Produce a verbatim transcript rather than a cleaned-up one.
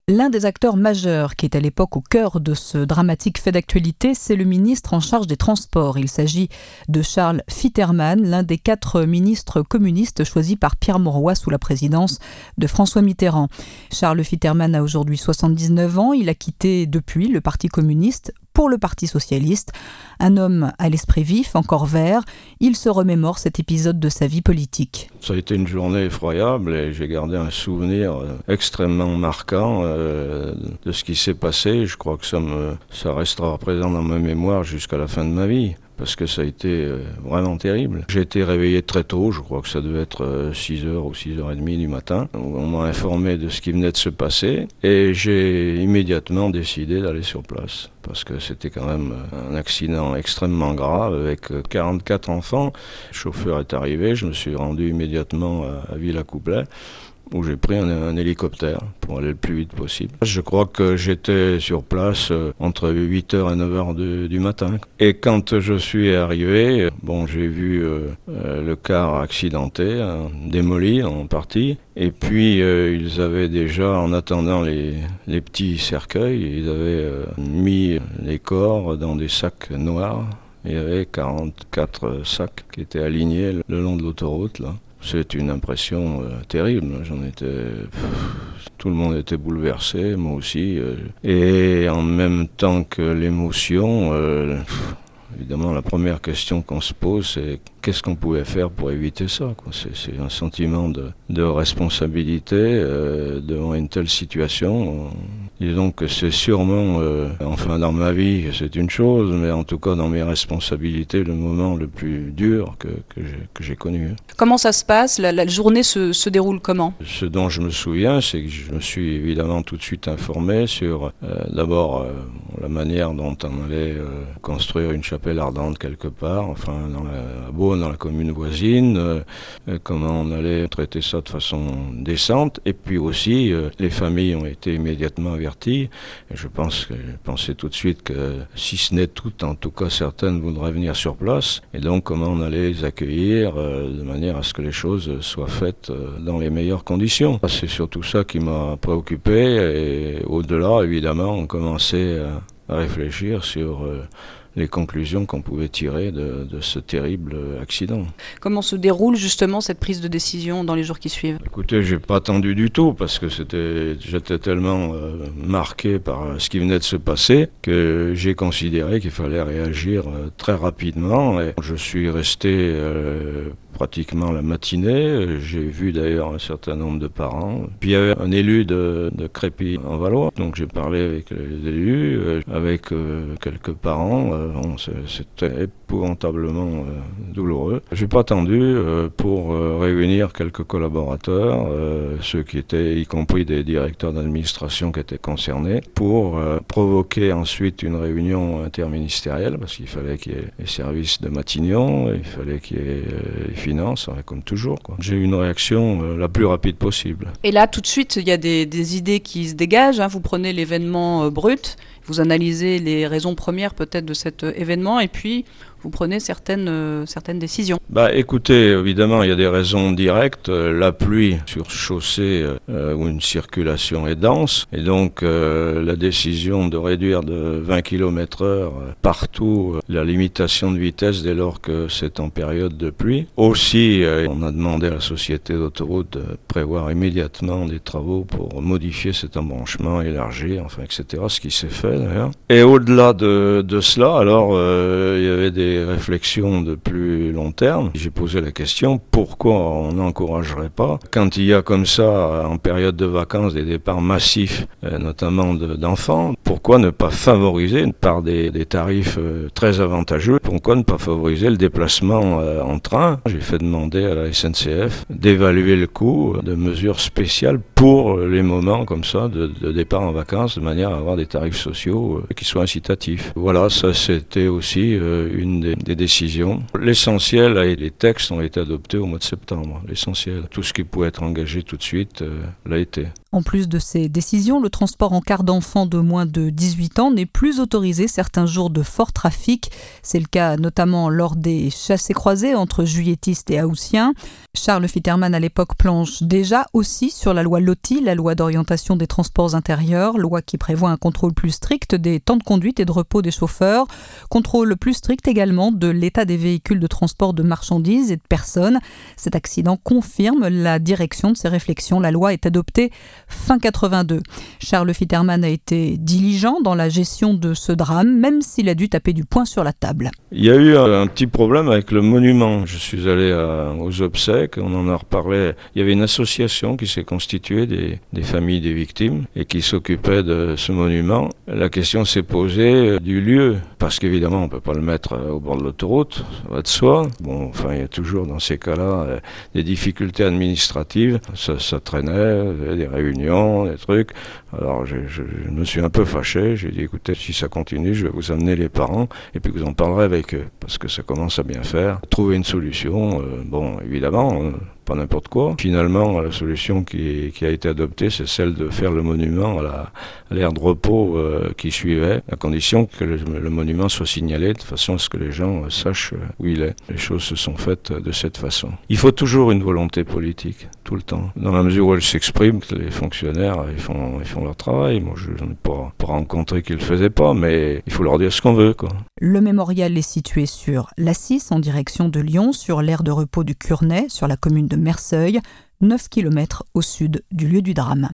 L'un des acteurs majeurs qui est à l'époque au cœur de ce dramatique fait d'actualité, c'est le ministre en charge des Transports. Il s'agit de Charles Fitterman, l'un des quatre ministres communistes choisis par Pierre Mauroy sous la présidence de François Mitterrand. Charles Fitterman a aujourd'hui soixante-dix-neuf ans. Il a quitté depuis le Parti communiste pour le Parti socialiste. Un homme à l'esprit vif, encore vert, il se remémore cet épisode de sa vie politique. Ça a été une journée effroyable et j'ai gardé un souvenir extrêmement marquant euh, de ce qui s'est passé. Je crois que ça, me, ça restera présent dans ma mémoire jusqu'à la fin de ma vie, parce que ça a été euh, vraiment terrible. J'ai été réveillé très tôt, je crois que ça devait être euh, six heures ou six heures trente du matin. On m'a informé de ce qui venait de se passer et j'ai immédiatement décidé d'aller sur place, parce que c'était quand même un accident extrêmement grave avec quarante-quatre enfants. Le chauffeur est arrivé, je me suis rendu immédiatement à, à Villacoublay, où j'ai pris un, un hélicoptère pour aller le plus vite possible. Je crois que j'étais sur place euh, entre huit heures et neuf heures de, du matin. Et quand je suis arrivé, bon, j'ai vu euh, euh, le car accidenté, hein, démoli en partie. Et puis, euh, ils avaient déjà, en attendant les, les petits cercueils, ils avaient euh, mis les corps dans des sacs noirs. Il y avait quarante-quatre sacs qui étaient alignés le long de l'autoroute, là. C'est une impression euh, terrible. J'en étais, pff, tout le monde était bouleversé, moi aussi. Euh, et en même temps que l'émotion, euh, pff, évidemment, la première question qu'on se pose, c'est qu'est-ce qu'on pouvait faire pour éviter ça, quoi. C'est, c'est un sentiment de, de responsabilité euh, devant une telle situation. Disons que c'est sûrement, euh, enfin dans ma vie, c'est une chose, mais en tout cas dans mes responsabilités, le moment le plus dur que, que, j'ai, que j'ai connu. Comment ça se passe ? La, la journée se, se déroule comment ? Ce dont je me souviens, c'est que je me suis évidemment tout de suite informé sur euh, d'abord euh, la manière dont on allait euh, construire une chapelle ardente quelque part, enfin dans la, à Beaune, dans la commune voisine, euh, comment on allait traiter ça de façon décente, et puis aussi euh, les familles ont été immédiatement averties. Et je pense que je pensais tout de suite que si ce n'est toutes, en tout cas certaines voudraient venir sur place, et donc comment on allait les accueillir euh, de manière à ce que les choses soient faites euh, dans les meilleures conditions. C'est surtout ça qui m'a préoccupé, et au-delà, évidemment, on commençait à, à réfléchir sur euh, les conclusions qu'on pouvait tirer de, de ce terrible accident. Comment se déroule justement cette prise de décision dans les jours qui suivent ? Écoutez, j'ai pas attendu du tout, parce que c'était, j'étais tellement euh, marqué par ce qui venait de se passer que j'ai considéré qu'il fallait réagir euh, très rapidement. Et je suis resté euh, pratiquement la matinée. J'ai vu d'ailleurs un certain nombre de parents. Puis il y avait un élu de, de Crépy-en-Valois, donc j'ai parlé avec les élus, euh, avec euh, quelques parents. Euh, bon, c'était épouvantablement euh, douloureux. J'ai pas attendu euh, pour euh, réunir quelques collaborateurs, euh, ceux qui étaient, y compris des directeurs d'administration qui étaient concernés, pour euh, provoquer ensuite une réunion interministérielle, parce qu'il fallait qu'il y ait les services de Matignon, il fallait qu'il y ait euh, les finances, comme toujours, quoi. J'ai eu une réaction euh, la plus rapide possible. Et là, tout de suite, il y a des, des idées qui se dégagent, hein. Vous prenez l'événement euh, brut, vous analysez les raisons premières peut-être de cet euh, événement, et puis vous prenez certaines, euh, certaines décisions. Bah, écoutez, évidemment, il y a des raisons directes. Euh, la pluie sur chaussée euh, où une circulation est dense, et donc euh, la décision de réduire de vingt kilomètres heure euh, partout euh, la limitation de vitesse dès lors que c'est en période de pluie. Aussi, euh, on a demandé à la société d'autoroute de prévoir immédiatement des travaux pour modifier cet embranchement, élargir, enfin, et cetera, ce qui s'est fait d'ailleurs. Et au-delà de, de cela, alors, euh, il y avait des réflexions de plus long terme. J'ai posé la question, pourquoi on n'encouragerait pas, quand il y a comme ça, en période de vacances, des départs massifs, euh, notamment de, d'enfants, pourquoi ne pas favoriser, par des, des tarifs euh, très avantageux, pourquoi ne pas favoriser le déplacement euh, en train ? J'ai fait demander à la S N C F d'évaluer le coût de mesures spéciales pour les moments comme ça de, de départ en vacances, de manière à avoir des tarifs sociaux euh, qui soient incitatifs. Voilà, ça c'était aussi euh, une des, des décisions. L'essentiel, les textes ont été adoptés au mois de septembre. L'essentiel, tout ce qui pouvait être engagé tout de suite euh, l'a été. En plus de ces décisions, le transport en car d'enfants de moins de dix-huit ans n'est plus autorisé certains jours de fort trafic. C'est le cas notamment lors des chassés-croisés entre juilletistes et haussiens. Charles Fitterman à l'époque planche déjà aussi sur la loi LOTI, la loi d'orientation des transports intérieurs, loi qui prévoit un contrôle plus strict des temps de conduite et de repos des chauffeurs, contrôle plus strict également de l'état des véhicules de transport de marchandises et de personnes. Cet accident confirme la direction de ces réflexions. La loi est adoptée fin quatre-vingt-deux. Charles Fitterman a été diligent dans la gestion de ce drame, même s'il a dû taper du poing sur la table. Il y a eu un petit problème avec le monument. Je suis allé à, aux obsèques, on en a reparlé. Il y avait une association qui s'est constituée des, des familles des victimes et qui s'occupait de ce monument. La question s'est posée du lieu, parce qu'évidemment on ne peut pas le mettre au bord de l'autoroute, ça va de soi. Bon, enfin il y a toujours dans ces cas-là des difficultés administratives. Ça, ça traînait, des réunions, des trucs. Alors je, je, je me suis un peu fâché, j'ai dit écoutez, si ça continue, je vais vous amener les parents et puis vous en parlerez avec eux, parce que ça commence à bien faire. Trouver une solution, euh, bon évidemment, euh, pas n'importe quoi. Finalement, la solution qui, qui a été adoptée, c'est celle de faire le monument à, la, à l'aire de repos euh, qui suivait, à condition que le, le monument soit signalé de façon à ce que les gens euh, sachent où il est. Les choses se sont faites de cette façon. Il faut toujours une volonté politique, tout le temps. Dans la mesure où elle s'exprime, les fonctionnaires, ils font, ils font leur travail. Moi, je n'ai pas, pas rencontré qu'ils ne le faisaient pas, mais il faut leur dire ce qu'on veut, quoi. Le mémorial est situé sur l'A six en direction de Lyon, sur l'aire de repos du Curnay, sur la commune de Merseuil, neuf kilomètres au sud du lieu du drame.